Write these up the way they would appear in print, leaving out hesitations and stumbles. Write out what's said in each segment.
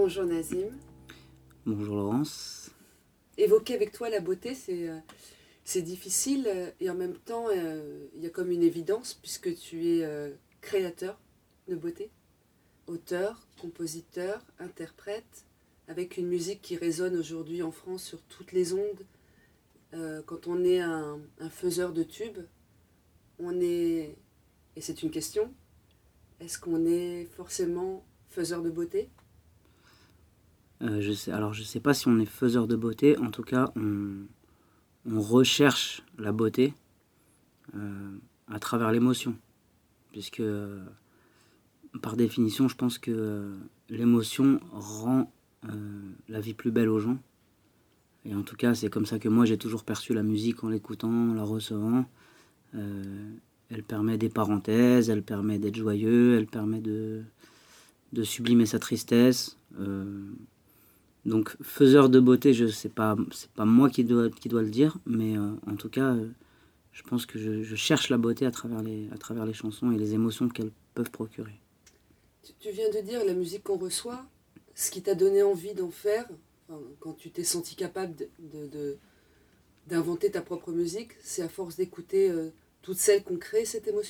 Bonjour Nazim. Bonjour Laurence. Évoquer avec toi la beauté, c'est difficile et en même temps, il y a comme une évidence puisque tu es créateur de beauté, auteur, compositeur, interprète, avec une musique qui résonne aujourd'hui en France sur toutes les ondes. Quand on est un faiseur de tubes, on est, et c'est une question, est-ce qu'on est forcément faiseur de beauté ? Je sais pas si on est faiseur de beauté, en tout cas on recherche la beauté à travers l'émotion, puisque par définition je pense que l'émotion rend la vie plus belle aux gens, et en tout cas c'est comme ça que moi j'ai toujours perçu la musique en l'écoutant, en la recevant. Elle permet des parenthèses, elle permet d'être joyeux, elle permet de sublimer sa tristesse. Donc faiseur de beauté, c'est pas moi qui dois le dire, mais en tout cas, je pense que je cherche la beauté à travers les chansons et les émotions qu'elles peuvent procurer. Tu viens de dire la musique qu'on reçoit, ce qui t'a donné envie d'en faire, quand tu t'es senti capable d'inventer ta propre musique, c'est à force d'écouter toutes celles qu'on crée cette émotion ?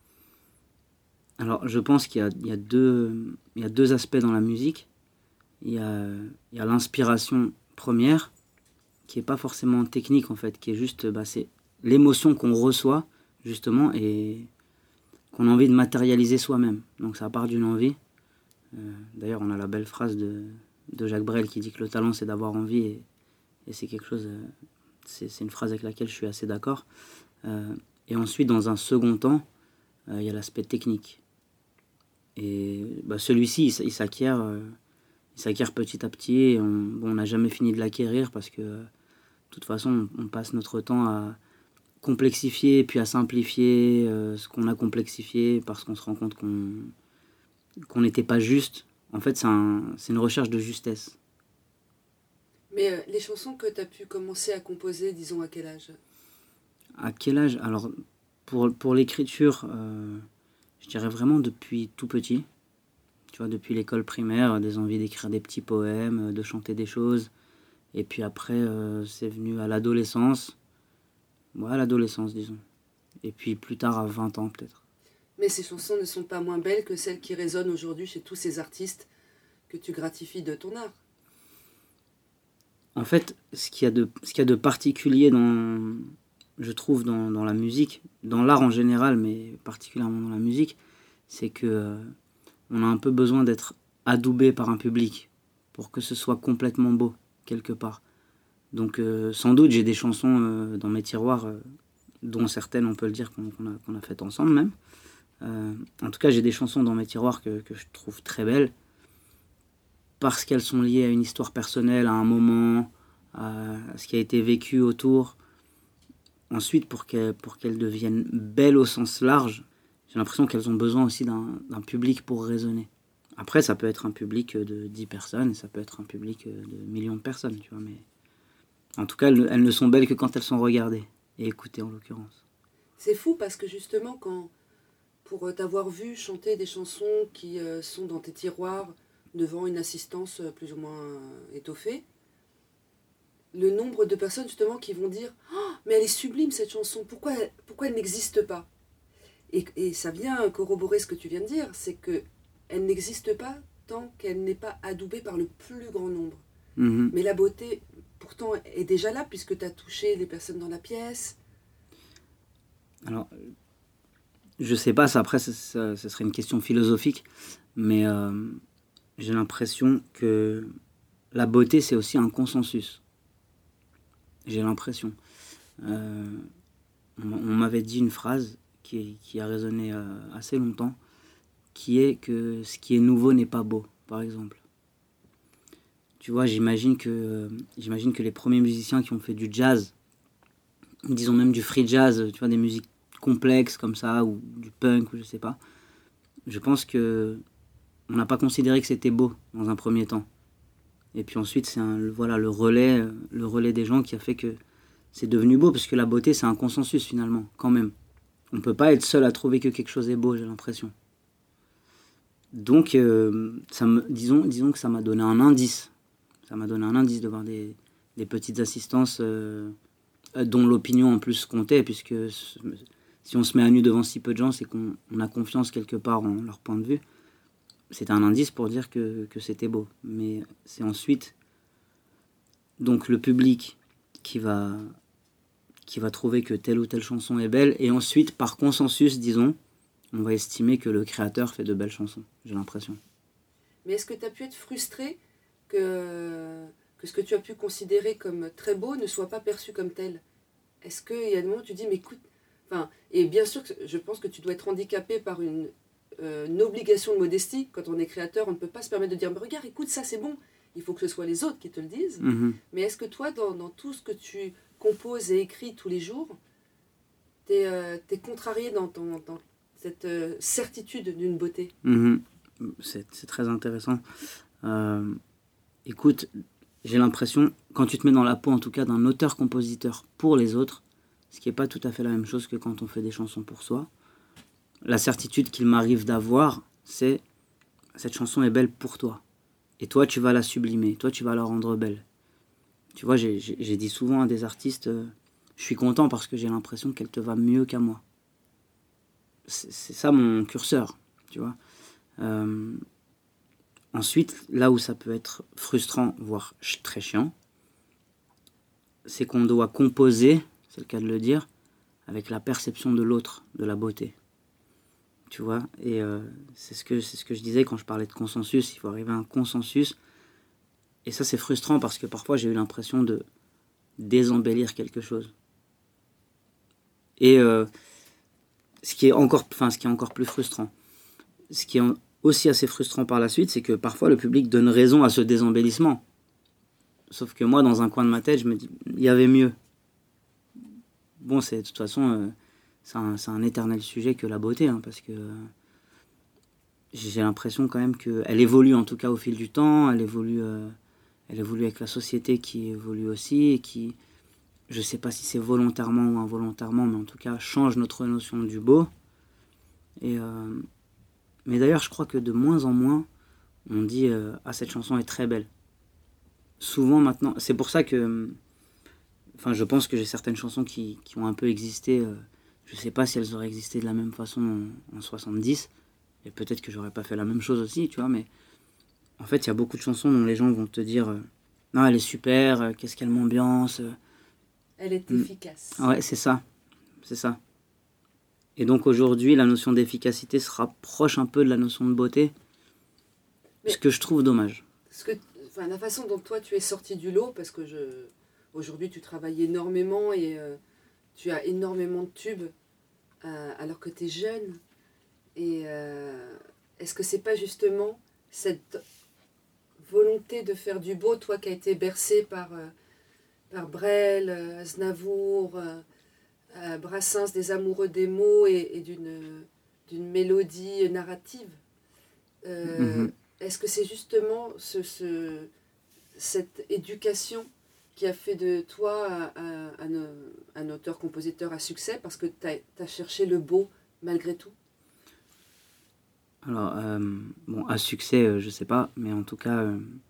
Alors je pense qu'il y a deux aspects dans la musique. Il y a l'inspiration première, qui n'est pas forcément technique en fait, qui est juste c'est l'émotion qu'on reçoit justement et qu'on a envie de matérialiser soi-même. Donc ça part d'une envie. D'ailleurs on a la belle phrase de Jacques Brel qui dit que le talent c'est d'avoir envie, et c'est quelque chose, c'est une phrase avec laquelle je suis assez d'accord. Et ensuite dans un second temps, il y a l'aspect technique. Et celui-ci il s'acquiert petit à petit, et on n'a jamais fini de l'acquérir parce que de toute façon on passe notre temps à complexifier puis à simplifier ce qu'on a complexifié parce qu'on se rend compte qu'on n'était pas juste. En fait c'est une recherche de justesse. Mais les chansons que tu as pu commencer à composer, disons à quel âge ? À quel âge ? Alors pour l'écriture, je dirais vraiment depuis tout petit. Tu vois, depuis l'école primaire, des envies d'écrire des petits poèmes, de chanter des choses. Et puis après, c'est venu à l'adolescence. Ouais, à l'adolescence, disons. Et puis plus tard, à 20 ans, peut-être. Mais ces chansons ne sont pas moins belles que celles qui résonnent aujourd'hui chez tous ces artistes que tu gratifies de ton art. En fait, ce qu'il y a de particulier je trouve, dans la musique, dans l'art en général, mais particulièrement dans la musique, c'est que on a un peu besoin d'être adoubé par un public pour que ce soit complètement beau, quelque part. Donc sans doute j'ai des chansons dans mes tiroirs, dont certaines on peut le dire qu'on a faites ensemble même. En tout cas j'ai des chansons dans mes tiroirs que je trouve très belles, parce qu'elles sont liées à une histoire personnelle, à un moment, à ce qui a été vécu autour. Ensuite, pour qu'elles deviennent belles au sens large, j'ai l'impression qu'elles ont besoin aussi d'un public pour résonner. Après, ça peut être un public de 10 personnes, et ça peut être un public de millions de personnes, tu vois, mais en tout cas, elles ne sont belles que quand elles sont regardées, et écoutées en l'occurrence. C'est fou parce que justement, pour t'avoir vu chanter des chansons qui sont dans tes tiroirs devant une assistance plus ou moins étoffée, le nombre de personnes justement qui vont dire « Oh, mais elle est sublime cette chanson, pourquoi elle n'existe pas ?» Et ça vient corroborer ce que tu viens de dire, c'est qu'elle n'existe pas tant qu'elle n'est pas adoubée par le plus grand nombre. Mm-hmm. Mais la beauté, pourtant, est déjà là puisque tu as touché les personnes dans la pièce. Alors, je sais pas, ça après, ça serait une question philosophique, mais j'ai l'impression que la beauté, c'est aussi un consensus. J'ai l'impression. On m'avait dit une phrase qui a résonné assez longtemps, qui est que ce qui est nouveau n'est pas beau, par exemple. Tu vois, j'imagine que les premiers musiciens qui ont fait du jazz, disons même du free jazz, tu vois, des musiques complexes comme ça, ou du punk, ou je sais pas, je pense que on n'a pas considéré que c'était beau dans un premier temps. Et puis ensuite, c'est le relais des gens qui a fait que c'est devenu beau, parce que la beauté, c'est un consensus finalement, quand même. On peut pas être seul à trouver que quelque chose est beau, j'ai l'impression. Donc, disons que ça m'a donné un indice. Ça m'a donné un indice de voir des petites assistances dont l'opinion en plus comptait, puisque si on se met à nu devant si peu de gens, c'est qu'on a confiance quelque part en leur point de vue. C'était un indice pour dire que c'était beau. Mais c'est ensuite donc le public qui va trouver que telle ou telle chanson est belle, et ensuite, par consensus, disons, on va estimer que le créateur fait de belles chansons, j'ai l'impression. Mais est-ce que tu as pu être frustré que ce que tu as pu considérer comme très beau ne soit pas perçu comme tel? Est-ce qu'il y a des moments où tu dis, mais écoute, et bien sûr, je pense que tu dois être handicapé par une obligation de modestie. Quand on est créateur, on ne peut pas se permettre de dire, mais regarde, écoute, ça c'est bon. Il faut que ce soit les autres qui te le disent. Mm-hmm. Mais est-ce que toi, dans tout ce que tu composes et écris tous les jours, t'es contrarié dans cette certitude d'une beauté? Mm-hmm. C'est très intéressant. Écoute, j'ai l'impression, quand tu te mets dans la peau en tout cas d'un auteur-compositeur pour les autres, ce qui n'est pas tout à fait la même chose que quand on fait des chansons pour soi, la certitude qu'il m'arrive d'avoir, c'est cette chanson est belle pour toi. Et toi, tu vas la sublimer, toi, tu vas la rendre belle. Tu vois, j'ai dit souvent à des artistes, je suis content parce que j'ai l'impression qu'elle te va mieux qu'à moi. C'est ça mon curseur, tu vois. Ensuite, là où ça peut être frustrant, voire très chiant, c'est qu'on doit composer, c'est le cas de le dire, avec la perception de l'autre, de la beauté. Tu vois, et c'est ce que je disais quand je parlais de consensus, il faut arriver à un consensus. Et ça, c'est frustrant parce que parfois, j'ai eu l'impression de désembellir quelque chose. Et ce qui est encore plus frustrant, ce qui est aussi assez frustrant par la suite, c'est que parfois le public donne raison à ce désembellissement. Sauf que moi, dans un coin de ma tête, je me dis, il y avait mieux. Bon, de toute façon, c'est un éternel sujet que la beauté, hein, parce que j'ai l'impression quand même qu'elle évolue, en tout cas au fil du temps, elle évolue avec la société qui évolue aussi, et qui, je sais pas si c'est volontairement ou involontairement, mais en tout cas change notre notion du beau. Mais d'ailleurs, je crois que de moins en moins, on dit cette chanson est très belle. Souvent maintenant, c'est pour ça que, je pense que j'ai certaines chansons qui ont un peu existé. Je sais pas si elles auraient existé de la même façon en 70, et peut-être que j'aurais pas fait la même chose aussi, tu vois. Mais en fait, il y a beaucoup de chansons dont les gens vont te dire, non, elle est super, qu'est-ce qu'elle m'ambiance. Elle est efficace. Ouais, c'est ça. Et donc aujourd'hui, la notion d'efficacité se rapproche un peu de la notion de beauté, ce que je trouve dommage. La façon dont toi tu es sorti du lot, parce que aujourd'hui tu travailles énormément et tu as énormément de tubes alors que tu es jeune. Et est-ce que c'est pas justement cette volonté de faire du beau, toi qui as été bercé par Brel, Aznavour, Brassens, des amoureux des mots et d'une mélodie narrative. Est-ce que c'est justement cette éducation qui a fait de toi un auteur-compositeur à succès, parce que tu as cherché le beau malgré tout? Alors, à succès, je sais pas, mais en tout cas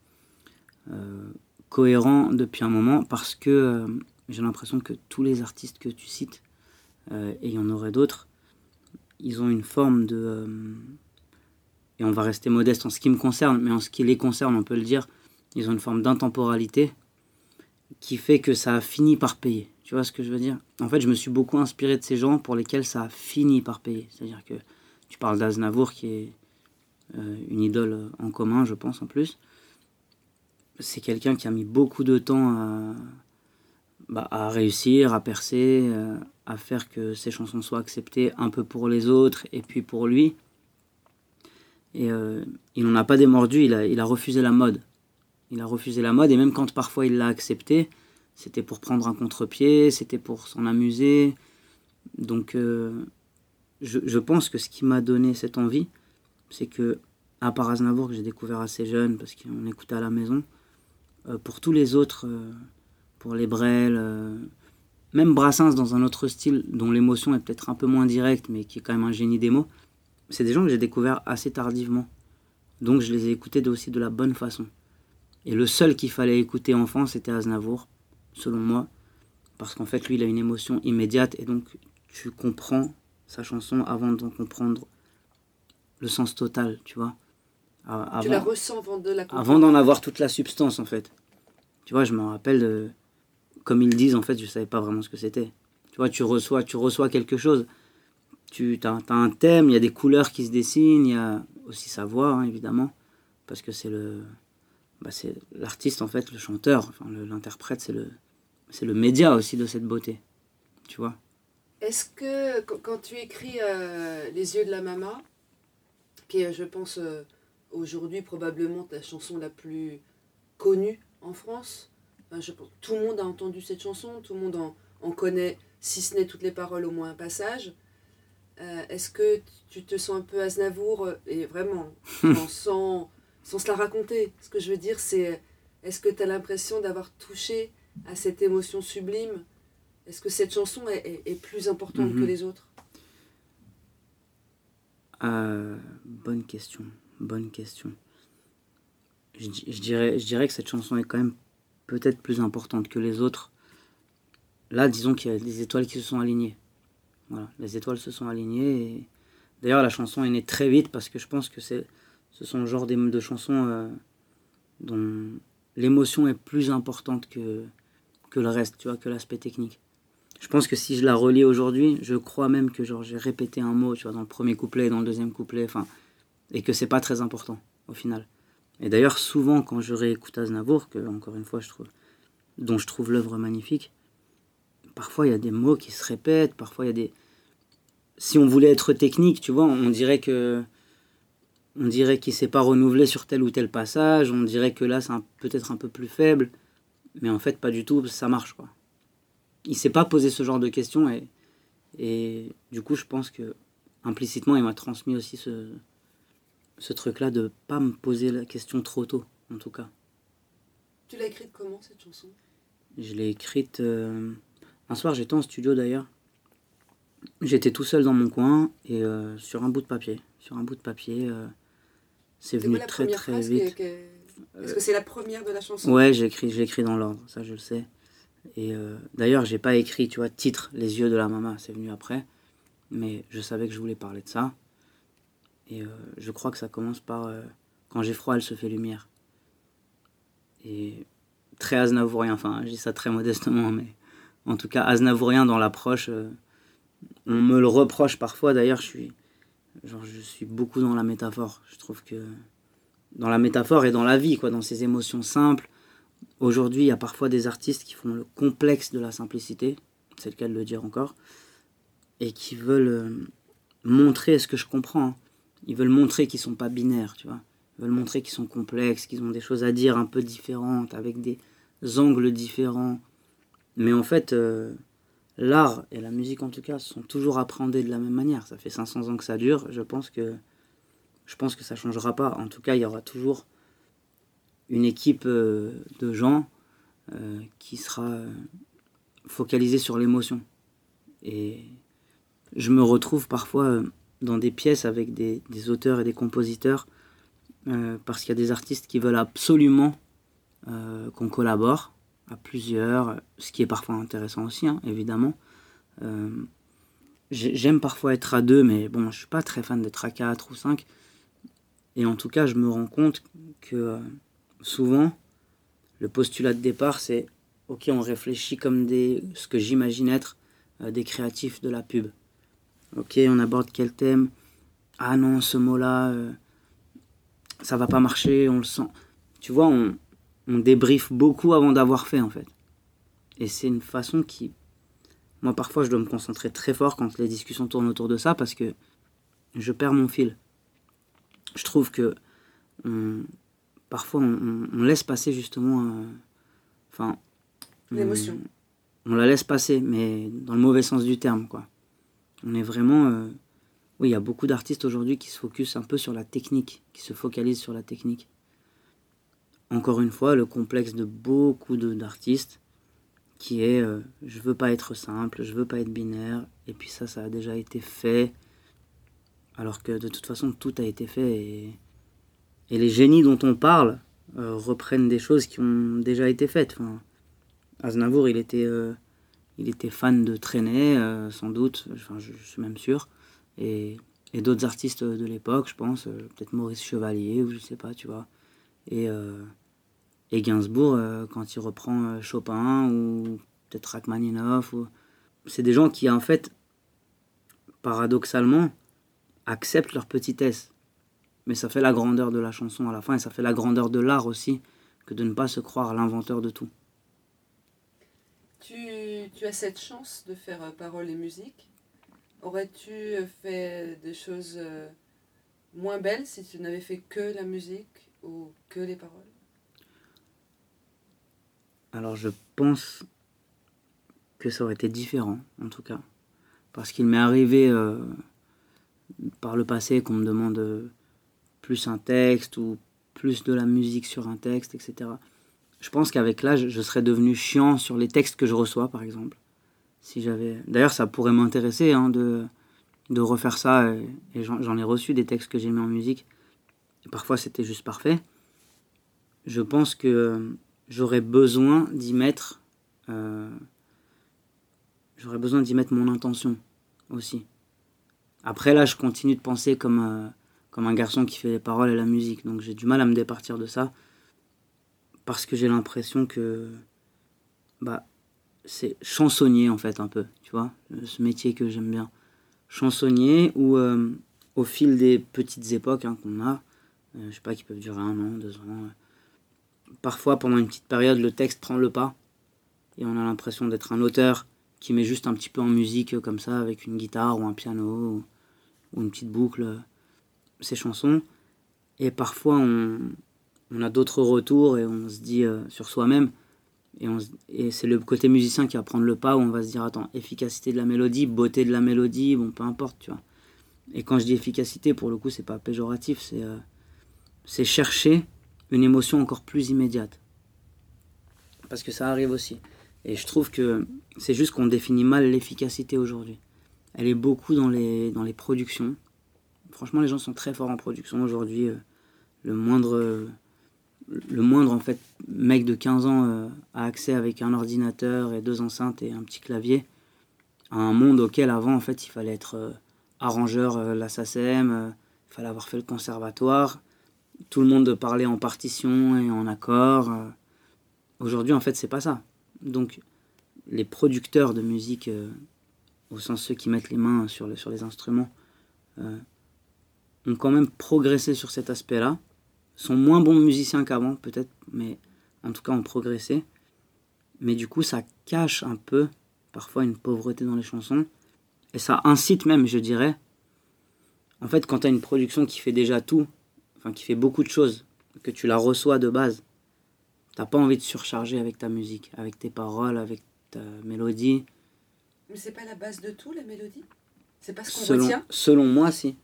cohérent depuis un moment, parce que j'ai l'impression que tous les artistes que tu cites, et il y en aurait d'autres, ils ont une forme de... et on va rester modeste en ce qui me concerne, mais en ce qui les concerne, on peut le dire, ils ont une forme d'intemporalité qui fait que ça a fini par payer. Tu vois ce que je veux dire? En fait, je me suis beaucoup inspiré de ces gens pour lesquels ça a fini par payer. C'est-à-dire que tu parles d'Aznavour, qui est une idole en commun, je pense, en plus. C'est quelqu'un qui a mis beaucoup de temps à réussir, à percer, à faire que ses chansons soient acceptées un peu pour les autres et puis pour lui. Et il n'en a pas démordu, il a refusé la mode. Il a refusé la mode, et même quand parfois il l'a accepté, c'était pour prendre un contre-pied, c'était pour s'en amuser. Donc je pense que ce qui m'a donné cette envie, c'est que, à part Aznavour, que j'ai découvert assez jeune parce qu'on écoutait à la maison, pour tous les autres, pour les Brel, même Brassens dans un autre style dont l'émotion est peut-être un peu moins directe, mais qui est quand même un génie des mots, c'est des gens que j'ai découverts assez tardivement. Donc je les ai écoutés aussi de la bonne façon. Et le seul qu'il fallait écouter enfant, c'était Aznavour, selon moi. Parce qu'en fait, lui, il a une émotion immédiate. Et donc, tu comprends sa chanson avant d'en comprendre le sens total, tu vois. Tu la ressens avant de la comprendre. Avant d'en avoir toute la substance, en fait. Tu vois, je me rappelle, comme ils disent, en fait, je ne savais pas vraiment ce que c'était. Tu vois, tu reçois quelque chose. Tu as un thème, il y a des couleurs qui se dessinent, il y a aussi sa voix, hein, évidemment. Parce que c'est l'artiste, en fait, le chanteur, enfin, l'interprète, c'est le média aussi de cette beauté. Tu vois. Est-ce que quand tu écris Les yeux de la Mama, qui est, je pense, aujourd'hui probablement ta chanson la plus connue en France, je pense, tout le monde a entendu cette chanson, tout le monde en connaît, si ce n'est toutes les paroles, au moins un passage. Est-ce que tu te sens un peu Aznavour, et vraiment, sans se la raconter? Ce que je veux dire, c'est, est-ce que tu as l'impression d'avoir touché à cette émotion sublime? Est-ce que cette chanson est plus importante que les autres? Bonne question. Je dirais que cette chanson est quand même peut-être plus importante que les autres. Là, disons qu'il y a des étoiles qui se sont alignées. Voilà, les étoiles se sont alignées. Et... D'ailleurs, la chanson est née très vite parce que je pense que ce sont le genre de chansons dont l'émotion est plus importante que le reste, tu vois, que l'aspect technique. Je pense que si je la relis aujourd'hui, je crois même que j'ai répété un mot, tu vois, dans le premier couplet, dans le deuxième couplet, et que c'est pas très important au final. Et d'ailleurs, souvent, quand je réécoute Aznavour, que encore une fois, dont je trouve l'œuvre magnifique, parfois il y a des mots qui se répètent, parfois il y a des... Si on voulait être technique, tu vois, on dirait qu'il ne s'est pas renouvelé sur tel ou tel passage, on dirait que là c'est peut-être un peu plus faible, mais en fait pas du tout, ça marche, quoi. Il s'est pas posé ce genre de questions et du coup je pense que implicitement il m'a transmis aussi ce truc-là de pas me poser la question trop tôt, en tout cas. Tu l'as écrite comment, cette chanson? Je l'ai écrite... Un soir, j'étais en studio, d'ailleurs. J'étais tout seul dans mon coin, et sur un bout de papier. C'est venu très, très vite. Est-ce que c'est la première de la chanson? Ouais, j'ai écrit dans l'ordre, ça je le sais. Et d'ailleurs, j'ai pas écrit, tu vois, titre, Les yeux de la Mama, c'est venu après. Mais je savais que je voulais parler de ça. Et je crois que ça commence par Quand j'ai froid, elle se fait lumière. Et très aznavourien, enfin, je dis ça très modestement, mais en tout cas aznavourien dans l'approche. On me le reproche parfois, d'ailleurs, je suis beaucoup dans la métaphore. Je trouve que dans la métaphore et dans la vie, quoi, dans ces émotions simples. Aujourd'hui, il y a parfois des artistes qui font le complexe de la simplicité, c'est le cas de le dire encore, et qui veulent montrer ce que je comprends. Hein. Ils veulent montrer qu'ils sont pas binaires, tu vois. Ils veulent montrer qu'ils sont complexes, qu'ils ont des choses à dire un peu différentes, avec des angles différents. Mais en fait, l'art et la musique en tout cas sont toujours appréhendés de la même manière. Ça fait 500 ans que ça dure. Je pense que ça changera pas. En tout cas, il y aura toujours une équipe de gens qui sera focalisée sur l'émotion. Et je me retrouve parfois dans des pièces avec des auteurs et des compositeurs parce qu'il y a des artistes qui veulent absolument qu'on collabore à plusieurs, ce qui est parfois intéressant aussi, hein, évidemment. J'aime parfois être à deux, mais bon, je suis pas très fan d'être à 4 ou 5. Et en tout cas, je me rends compte que souvent, le postulat de départ, c'est ok, on réfléchit comme ce que j'imagine être des créatifs de la pub. Ok, on aborde quel thème? Ah non, ce mot-là, ça va pas marcher, on le sent. Tu vois, on débriefe beaucoup avant d'avoir fait, en fait. Et c'est une façon qui... Moi, parfois, je dois me concentrer très fort quand les discussions tournent autour de ça parce que je perds mon fil. Je trouve que parfois, on laisse passer justement... l'émotion. On la laisse passer, mais dans le mauvais sens du terme, quoi. On est vraiment... Oui, il y a beaucoup d'artistes aujourd'hui qui se focusent un peu sur la technique, qui se focalisent sur la technique. Encore une fois, le complexe de beaucoup d'artistes qui est je veux pas être simple, je veux pas être binaire, et puis ça a déjà été fait, alors que de toute façon tout a été fait, et Et les génies dont on parle reprennent des choses qui ont déjà été faites. Enfin, Aznavour, il était fan de Trenet, sans doute, enfin, je suis même sûr. Et d'autres artistes de l'époque, je pense, peut-être Maurice Chevalier, ou je sais pas, tu vois. Et Gainsbourg, quand il reprend Chopin, ou peut-être Rachmaninoff, c'est des gens qui, en fait, paradoxalement, acceptent leur petitesse. Mais ça fait la grandeur de la chanson à la fin, et ça fait la grandeur de l'art aussi, que de ne pas se croire l'inventeur de tout. Tu as cette chance de faire paroles et musique. Aurais-tu fait des choses moins belles si tu n'avais fait que la musique ou que les paroles? Alors je pense que ça aurait été différent, en tout cas. Parce qu'il m'est arrivé par le passé qu'on me demande plus un texte ou plus de la musique sur un texte, etc. Je pense qu'avec l'âge, je serais devenu chiant sur les textes que je reçois, par exemple. Si j'avais... D'ailleurs, ça pourrait m'intéresser de refaire ça, et j'en ai reçu des textes que j'ai mis en musique. Et parfois, c'était juste parfait. Je pense que j'aurais besoin d'y mettre... j'aurais besoin d'y mettre mon intention aussi. Après, là, je continue de penser comme un garçon qui fait les paroles et la musique. Donc j'ai du mal à me départir de ça. Parce que j'ai l'impression que... c'est chansonnier, en fait, un peu. Tu vois, ce métier que j'aime bien. Chansonnier, ou au fil des petites époques qu'on a, je sais pas, qui peuvent durer 1 an, 2 ans. Parfois, pendant une petite période, le texte prend le pas. Et on a l'impression d'être un auteur qui met juste un petit peu en musique comme ça, avec une guitare ou un piano ou une petite boucle, ses chansons. Et parfois, on a d'autres retours et on se dit sur soi-même. Et c'est le côté musicien qui va prendre le pas, où on va se dire, attends, efficacité de la mélodie, beauté de la mélodie, bon, peu importe, tu vois. Et quand je dis efficacité, pour le coup, c'est pas péjoratif, c'est chercher une émotion encore plus immédiate. Parce que ça arrive aussi. Et je trouve que c'est juste qu'on définit mal l'efficacité aujourd'hui. Elle est beaucoup dans les productions. Franchement, les gens sont très forts en production aujourd'hui. Le moindre en fait, mec de 15 ans a accès avec un ordinateur et 2 enceintes et un petit clavier à un monde auquel avant, en fait, il fallait être arrangeur, la SACEM, il fallait avoir fait le conservatoire. Tout le monde parlait en partition et en accord. Aujourd'hui, en fait, c'est pas ça. Donc, les producteurs de musique, au sens ceux qui mettent les mains sur les instruments, ont quand même progressé sur cet aspect-là. Sont moins bons musiciens qu'avant, peut-être, mais en tout cas ont progressé. Mais du coup, ça cache un peu, parfois, une pauvreté dans les chansons. Et ça incite même, je dirais. En fait, quand tu as une production qui fait déjà tout, enfin qui fait beaucoup de choses, que tu la reçois de base, t'as pas envie de surcharger avec ta musique, avec tes paroles, avec ta mélodie. Mais c'est pas la base de tout, la mélodie? C'est pas ce qu'on retient? Selon moi, si.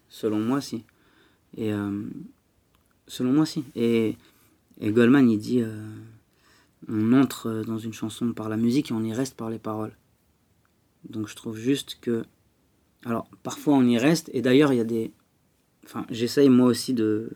Et selon moi, si. Et Goldman, il dit on entre dans une chanson par la musique et on y reste par les paroles. Donc je trouve juste que... Alors, parfois on y reste, et d'ailleurs, il y a des... Enfin, j'essaye moi aussi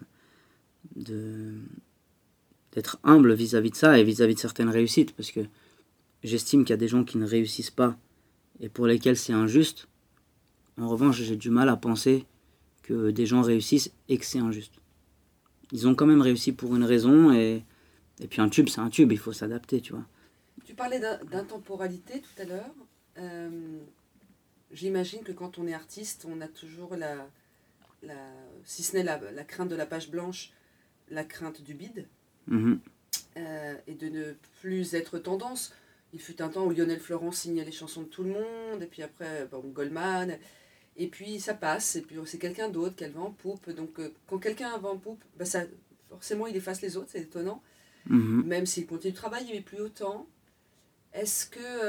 d'être humble vis-à-vis de ça et vis-à-vis de certaines réussites, parce que j'estime qu'il y a des gens qui ne réussissent pas et pour lesquels c'est injuste. En revanche, j'ai du mal à penser que des gens réussissent et que c'est injuste. Ils ont quand même réussi pour une raison, et puis un tube, c'est un tube, il faut s'adapter, tu vois. Tu parlais d'intemporalité tout à l'heure. J'imagine que quand on est artiste, on a toujours si ce n'est la crainte de la page blanche, la crainte du bide, et de ne plus être tendance. Il fut un temps où Lionel Florent signait les chansons de tout le monde, et puis après, Goldman, et puis ça passe, et puis c'est quelqu'un d'autre qui a le vent en poupe. Donc quand quelqu'un a le vent en poupe, forcément il efface les autres, c'est étonnant. Même s'il continue de travailler, mais plus autant. Est-ce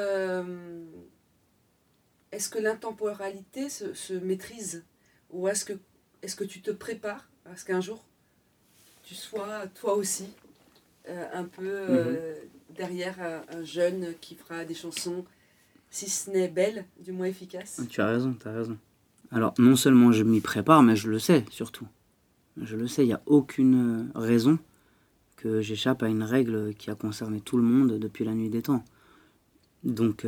que l'intemporalité se maîtrise? Ou est-ce que tu te prépares à ce qu'un jour tu sois toi aussi un peu derrière un jeune qui fera des chansons, si ce n'est belles, du moins efficaces? Tu as raison. Alors non seulement je m'y prépare, mais je le sais surtout. Je le sais, il n'y a aucune raison que j'échappe à une règle qui a concerné tout le monde depuis la nuit des temps. Donc,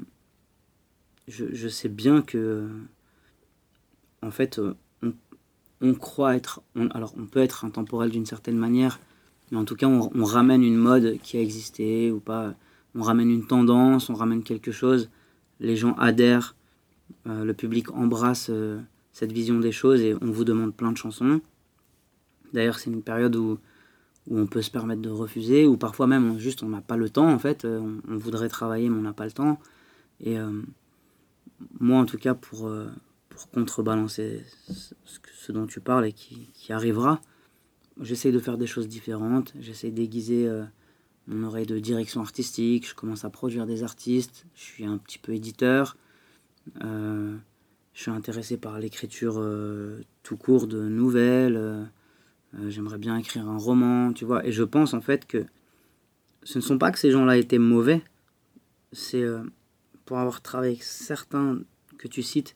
je sais bien que, en fait, on croit être... alors, on peut être intemporel d'une certaine manière, mais en tout cas, on ramène une mode qui a existé ou pas. On ramène une tendance, on ramène quelque chose. Les gens adhèrent, le public embrasse cette vision des choses et on vous demande plein de chansons. D'ailleurs, c'est une période où on peut se permettre de refuser, ou parfois même on n'a pas le temps en fait, on voudrait travailler mais on n'a pas le temps. Et moi en tout cas pour contrebalancer ce dont tu parles et qui arrivera, j'essaye de faire des choses différentes, j'essaye d'aiguiser mon oreille de direction artistique, je commence à produire des artistes, je suis un petit peu éditeur, je suis intéressé par l'écriture tout court de nouvelles, j'aimerais bien écrire un roman, tu vois. Et je pense en fait que ce ne sont pas que ces gens-là étaient mauvais, c'est pour avoir travaillé avec certains que tu cites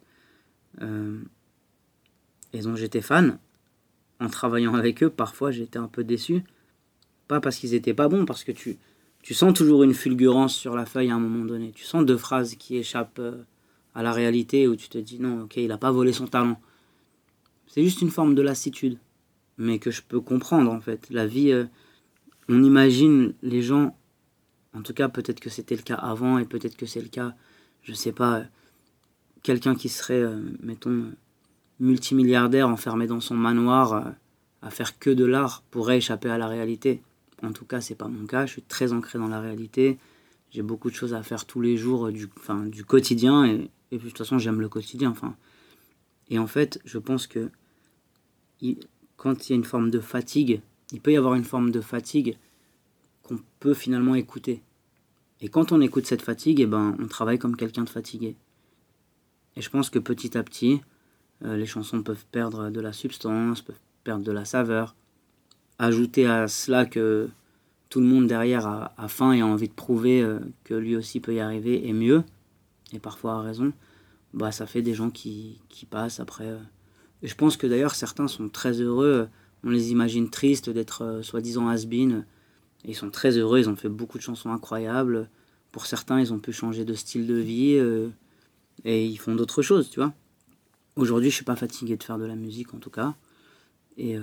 et dont j'étais fan, en travaillant avec eux, parfois j'étais un peu déçu. Pas parce qu'ils étaient pas bons, parce que tu sens toujours une fulgurance sur la feuille à un moment donné. Tu sens deux phrases qui échappent à la réalité, où tu te dis non, ok, il n'a pas volé son talent. C'est juste une forme de lassitude, mais que je peux comprendre en fait. La vie, on imagine les gens, en tout cas peut-être que c'était le cas avant et peut-être que c'est le cas, je sais pas, quelqu'un qui serait, mettons, multimilliardaire enfermé dans son manoir à faire que de l'art pourrait échapper à la réalité. En tout cas, c'est pas mon cas, je suis très ancré dans la réalité, j'ai beaucoup de choses à faire tous les jours du quotidien et puis de toute façon j'aime le quotidien. Et en fait, je pense que quand il y a une forme de fatigue, il peut y avoir une forme de fatigue qu'on peut finalement écouter. Et quand on écoute cette fatigue, eh ben, on travaille comme quelqu'un de fatigué. Et je pense que petit à petit, les chansons peuvent perdre de la substance, peuvent perdre de la saveur. Ajouter à cela que tout le monde derrière a faim et a envie de prouver que lui aussi peut y arriver et mieux, et parfois a raison, bah ça fait des gens qui passent après. Et je pense que d'ailleurs certains sont très heureux, on les imagine tristes d'être soi-disant has-been, et ils sont très heureux, ils ont fait beaucoup de chansons incroyables. Pour certains, ils ont pu changer de style de vie et ils font d'autres choses, tu vois. Aujourd'hui, je suis pas fatigué de faire de la musique en tout cas. Et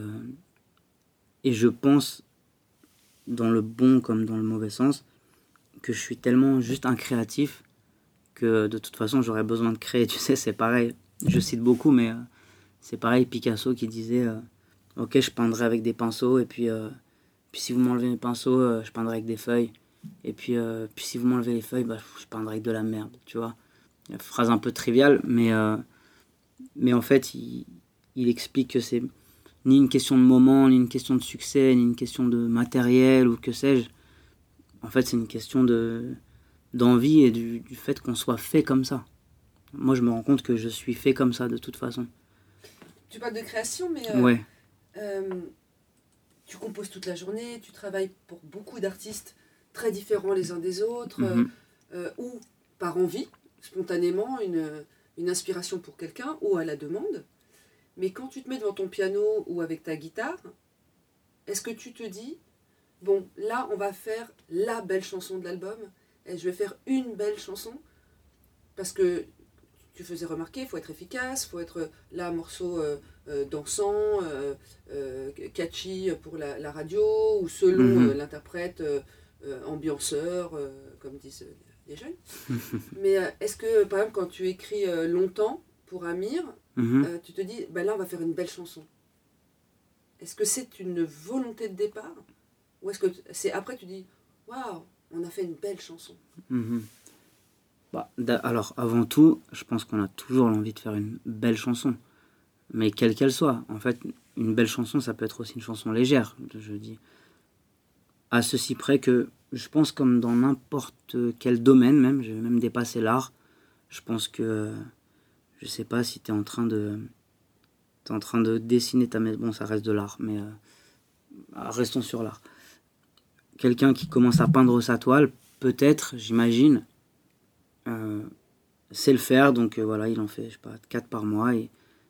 je pense, dans le bon comme dans le mauvais sens, que je suis tellement juste un créatif que de toute façon j'aurais besoin de créer. Tu sais, c'est pareil, je cite beaucoup, mais c'est pareil Picasso qui disait ok, je peindrai avec des pinceaux et puis si vous m'enlevez mes pinceaux, je peindrai avec des feuilles. Et puis si vous m'enlevez les feuilles, bah, je peindrai avec de la merde, tu vois. Une phrase un peu triviale, mais en fait, il explique que c'est ni une question de moment, ni une question de succès, ni une question de matériel ou que sais-je. En fait, c'est une question d'envie et du fait qu'on soit fait comme ça. Moi, je me rends compte que je suis fait comme ça de toute façon. Tu parles de création, mais ouais. Tu composes toute la journée, tu travailles pour beaucoup d'artistes très différents les uns des autres, ou par envie, spontanément, une inspiration pour quelqu'un, ou à la demande. Mais quand tu te mets devant ton piano ou avec ta guitare, est-ce que tu te dis, bon, là, on va faire la belle chanson de l'album, et je vais faire une belle chanson, parce que tu faisais remarquer, il faut être efficace, il faut être là, morceau dansant, catchy pour la radio, ou selon l'interprète, ambianceur, comme disent les jeunes. Mais est-ce que, par exemple, quand tu écris longtemps pour Amir, tu te dis, bah là, on va faire une belle chanson. Est-ce que c'est une volonté de départ, ou est-ce que c'est après tu dis, waouh, on a fait une belle chanson? Bah, alors, avant tout, je pense qu'on a toujours l'envie de faire une belle chanson. Mais quelle qu'elle soit. En fait, une belle chanson, ça peut être aussi une chanson légère, je dis. À ceci près que, je pense comme dans n'importe quel domaine même, je vais même dépasser l'art, je pense que, je sais pas si t'es en train de dessiner ta maison, bon ça reste de l'art, mais restons sur l'art. Quelqu'un qui commence à peindre sa toile, peut-être, j'imagine, sait le faire, donc voilà, il en fait, je sais pas, 4 par mois, et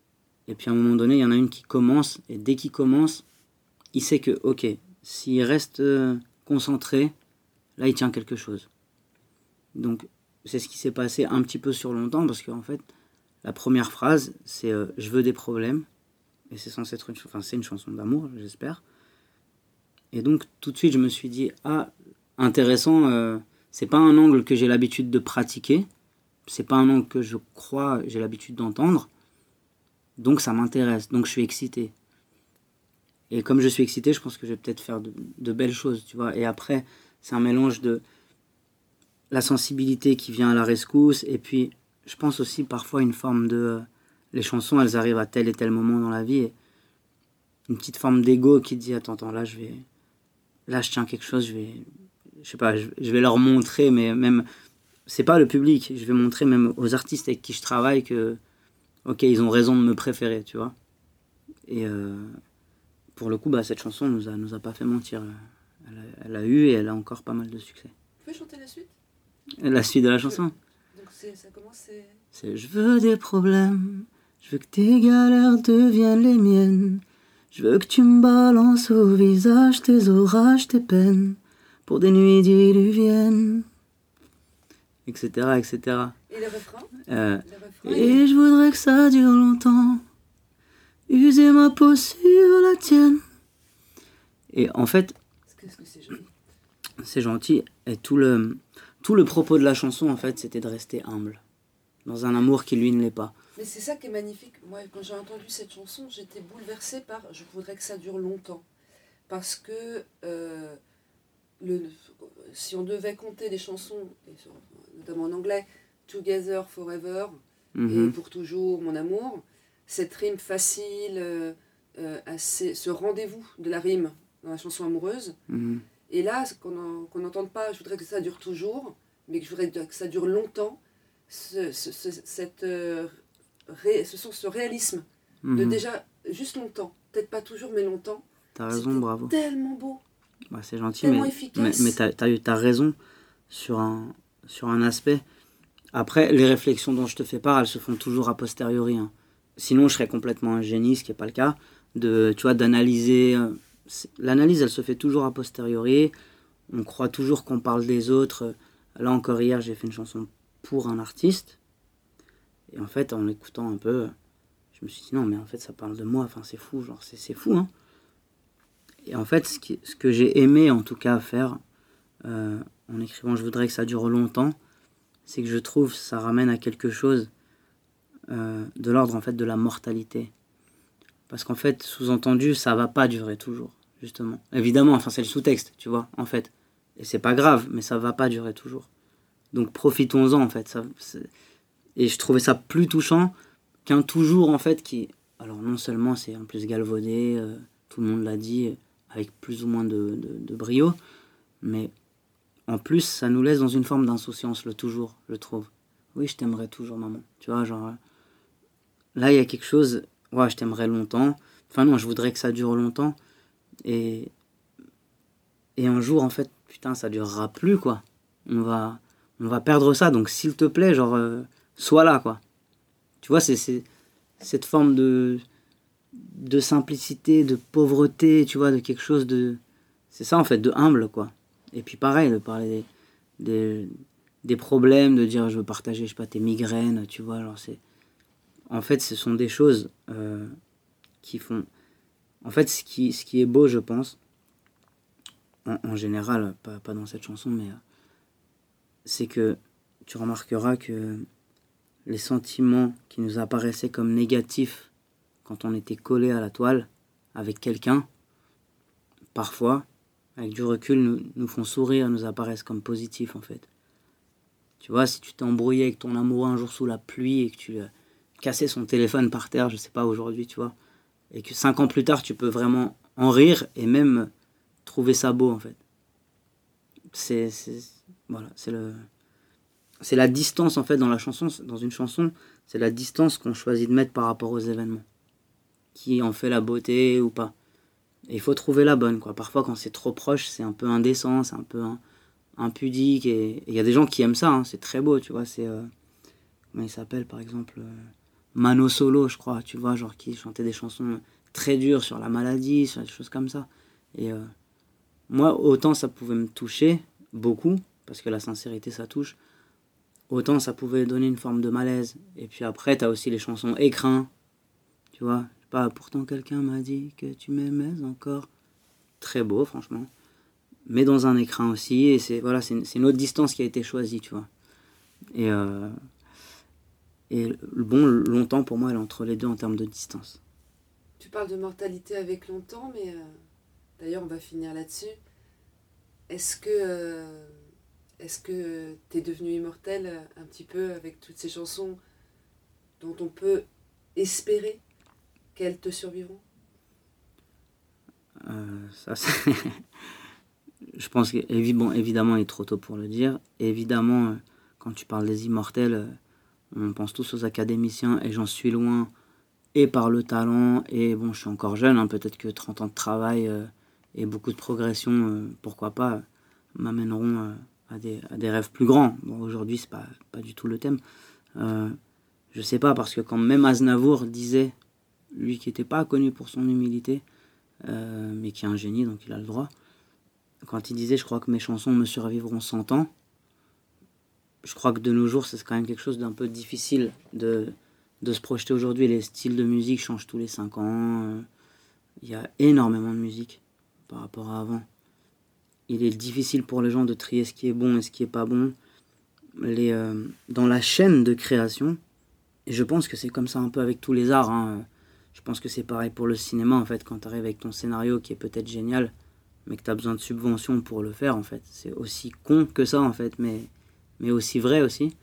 Et puis à un moment donné, il y en a une qui commence, et dès qu'il commence, il sait que, ok, s'il reste concentré, là il tient quelque chose. Donc c'est ce qui s'est passé un petit peu sur longtemps, parce qu'en fait, la première phrase, c'est je veux des problèmes, et c'est censé être c'est une chanson d'amour, j'espère. Et donc tout de suite, je me suis dit, ah, intéressant, c'est pas un angle que j'ai l'habitude de pratiquer, c'est pas un angle que je crois, j'ai l'habitude d'entendre, donc ça m'intéresse, donc je suis excité. Et comme je suis excité, je pense que je vais peut-être faire de belles choses, tu vois. Et après, c'est un mélange de la sensibilité qui vient à la rescousse, et puis je pense aussi parfois une forme de... les chansons, elles arrivent à tel et tel moment dans la vie, et une petite forme d'ego qui dit, attends, là, je tiens quelque chose, je vais leur montrer, mais même... c'est pas le public, je vais montrer même aux artistes avec qui je travaille que, ok, ils ont raison de me préférer, tu vois. Et pour le coup, cette chanson nous a pas fait mentir. Elle a eu et elle a encore pas mal de succès. Tu peux chanter la suite? La suite de la chanson. Donc ça commence, c'est je veux des problèmes, je veux que tes galères deviennent les miennes. Je veux que tu me balances au visage tes orages, tes peines, pour des nuits diluviennes. Etc. Et le refrain, et je voudrais que ça dure longtemps, user ma peau sur la tienne. Et en fait, qu'est-ce que c'est joli. C'est gentil. Et tout le propos de la chanson, en fait, c'était de rester humble, dans un amour qui, lui, ne l'est pas. Mais c'est ça qui est magnifique. Moi, quand j'ai entendu cette chanson, j'étais bouleversée par « Je voudrais que ça dure longtemps ». Parce que si on devait compter les chansons, notamment en anglais, « Together Forever » et « Pour toujours, mon amour », cette rime facile, ce rendez-vous de la rime dans la chanson amoureuse. Et là, qu'on n'entende pas « Je voudrais que ça dure toujours », mais que je voudrais que ça dure longtemps, ce réalisme de déjà juste longtemps, peut-être pas toujours, mais longtemps. T'as raison, bravo. Tellement beau. C'est gentil, tellement efficace. Mais t'as raison sur un aspect. Après, les réflexions dont je te fais part, elles se font toujours a posteriori. Hein. Sinon, je serais complètement un génie, ce qui n'est pas le cas, d'analyser. L'analyse, elle se fait toujours a posteriori. On croit toujours qu'on parle des autres. Là encore, hier, j'ai fait une chanson pour un artiste. Et en fait, en l'écoutant un peu, je me suis dit non, mais en fait, ça parle de moi. Enfin, c'est fou, genre, c'est fou, hein. Et en fait, ce que j'ai aimé, en tout cas, faire, en écrivant « Je voudrais que ça dure longtemps », c'est que je trouve que ça ramène à quelque chose de l'ordre, en fait, de la mortalité. Parce qu'en fait, sous-entendu, ça va pas durer toujours, justement. Évidemment, enfin, c'est le sous-texte, tu vois, en fait. Et c'est pas grave, mais ça va pas durer toujours. Donc, profitons-en, en fait. Et je trouvais ça plus touchant qu'un toujours, en fait, qui... Alors, non seulement c'est en plus galvaudé, tout le monde l'a dit, avec plus ou moins de brio, mais en plus, ça nous laisse dans une forme d'insouciance, le toujours, je trouve. Oui, je t'aimerai toujours, maman. Tu vois, genre... Là, il y a quelque chose... Ouais, je t'aimerai longtemps. Enfin non, je voudrais que ça dure longtemps. Et un jour, en fait, putain, ça durera plus, quoi. On va perdre ça. Donc, s'il te plaît, genre, sois là, quoi. Tu vois, c'est cette forme de simplicité, de pauvreté, tu vois, de quelque chose de... C'est ça, en fait, de humble, quoi. Et puis, pareil, de parler des problèmes, de dire, je veux partager, je sais pas, tes migraines, tu vois, alors c'est... En fait, ce sont des choses qui font... En fait, ce qui est beau, je pense, en général, pas dans cette chanson, mais c'est que tu remarqueras que les sentiments qui nous apparaissaient comme négatifs quand on était collé à la toile avec quelqu'un, parfois, avec du recul, nous font sourire, nous apparaissent comme positifs, en fait. Tu vois, si tu t'es embrouillé avec ton amoureux un jour sous la pluie et que tu cassais son téléphone par terre, je sais pas, aujourd'hui, tu vois, et que 5 ans plus tard, tu peux vraiment en rire et même trouver ça beau, en fait. Voilà, c'est la distance, en fait, dans une chanson, c'est la distance qu'on choisit de mettre par rapport aux événements, qui en fait la beauté ou pas. Et il faut trouver la bonne, quoi. Parfois, quand c'est trop proche, c'est un peu indécent, c'est un peu impudique, et il y a des gens qui aiment ça, hein, c'est très beau, tu vois, c'est... comment il s'appelle, par exemple Mano Solo, je crois, tu vois, genre qui chantait des chansons très dures sur la maladie, sur des choses comme ça. Et moi, autant ça pouvait me toucher beaucoup, parce que la sincérité, ça touche, autant ça pouvait donner une forme de malaise. Et puis après, t'as aussi les chansons écrins, tu vois. Je sais pas, pourtant quelqu'un m'a dit que tu m'aimais encore. Très beau, franchement. Mais dans un écrin aussi, et c'est voilà, c'est une autre distance qui a été choisie, tu vois. Et, bon, longtemps pour moi, elle est entre les deux en termes de distance. Tu parles de mortalité avec longtemps, mais d'ailleurs, on va finir là-dessus. Est-ce que t'es devenu immortel un petit peu avec toutes ces chansons dont on peut espérer qu'elles te survivront? Ça, je pense qu'évidemment, il est trop tôt pour le dire. Et évidemment, quand tu parles des immortels, on pense tous aux académiciens, et j'en suis loin, et par le talent, et bon, je suis encore jeune, hein, peut-être que 30 ans de travail et beaucoup de progression, pourquoi pas, m'amèneront à des rêves plus grands. Bon, aujourd'hui, c'est pas du tout le thème. Je sais pas, parce que quand même Aznavour disait, lui qui n'était pas connu pour son humilité, mais qui est un génie, donc il a le droit, quand il disait « je crois que mes chansons me survivront 100 ans », je crois que de nos jours, c'est quand même quelque chose d'un peu difficile de se projeter aujourd'hui. Les styles de musique changent tous les 5 ans. Il y a énormément de musique par rapport à avant. Il est difficile pour les gens de trier ce qui est bon et ce qui est pas bon. Dans la chaîne de création, et je pense que c'est comme ça un peu avec tous les arts, hein. Je pense que c'est pareil pour le cinéma, en fait, quand tu arrives avec ton scénario qui est peut-être génial, mais que tu as besoin de subventions pour le faire, en fait. C'est aussi con que ça, en fait, mais aussi vrai aussi.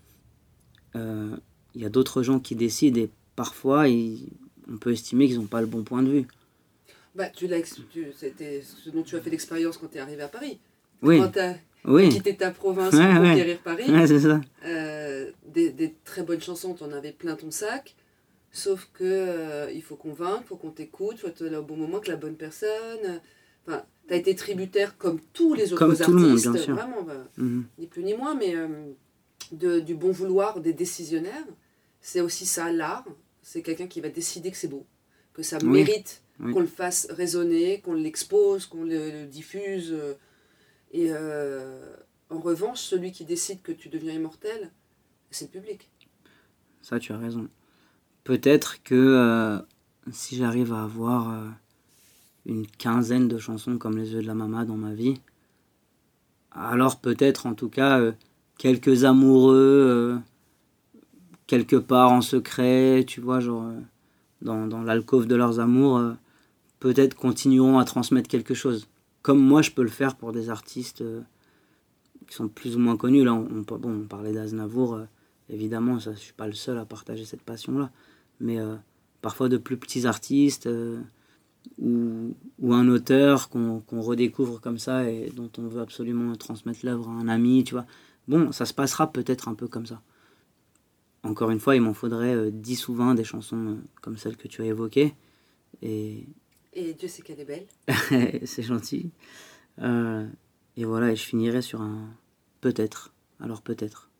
Il y a d'autres gens qui décident, et parfois, on peut estimer qu'ils n'ont pas le bon point de vue. Bah, c'était ce dont tu as fait l'expérience quand tu es arrivé à Paris. Oui. Quand tu as quitté ta province pour conquérir Paris. Ouais, c'est ça. Des très bonnes chansons, tu en avais plein ton sac. Sauf que il faut convaincre, il faut qu'on t'écoute, il faut être là au bon moment, que la bonne personne. Enfin, tu as été tributaire comme tous les autres artistes. Comme tout le monde, bien sûr. Vraiment, ni plus ni moins, mais du bon vouloir des décisionnaires. C'est aussi ça, l'art. C'est quelqu'un qui va décider que c'est beau, que ça mérite qu'on le fasse résonner, qu'on l'expose, qu'on le diffuse. Et en revanche, celui qui décide que tu deviens immortel, c'est le public. Ça, tu as raison. Peut-être que si j'arrive à avoir une quinzaine de chansons comme Les Yeux de la Mama dans ma vie, alors peut-être en tout cas quelques amoureux quelque part en secret, tu vois, genre dans l'alcôve de leurs amours, peut-être continueront à transmettre quelque chose. Comme moi je peux le faire pour des artistes qui sont plus ou moins connus. Là on parlait d'Aznavour, évidemment, ça, je suis pas le seul à partager cette passion-là. Mais parfois de plus petits artistes ou un auteur qu'on redécouvre comme ça et dont on veut absolument transmettre l'œuvre à un ami, tu vois. Bon, ça se passera peut-être un peu comme ça. Encore une fois, il m'en faudrait 10 ou 20 des chansons comme celles que tu as évoquées. Et Dieu sait qu'elle est belle. c'est gentil. Et voilà, et je finirai sur un peut-être. Alors peut-être.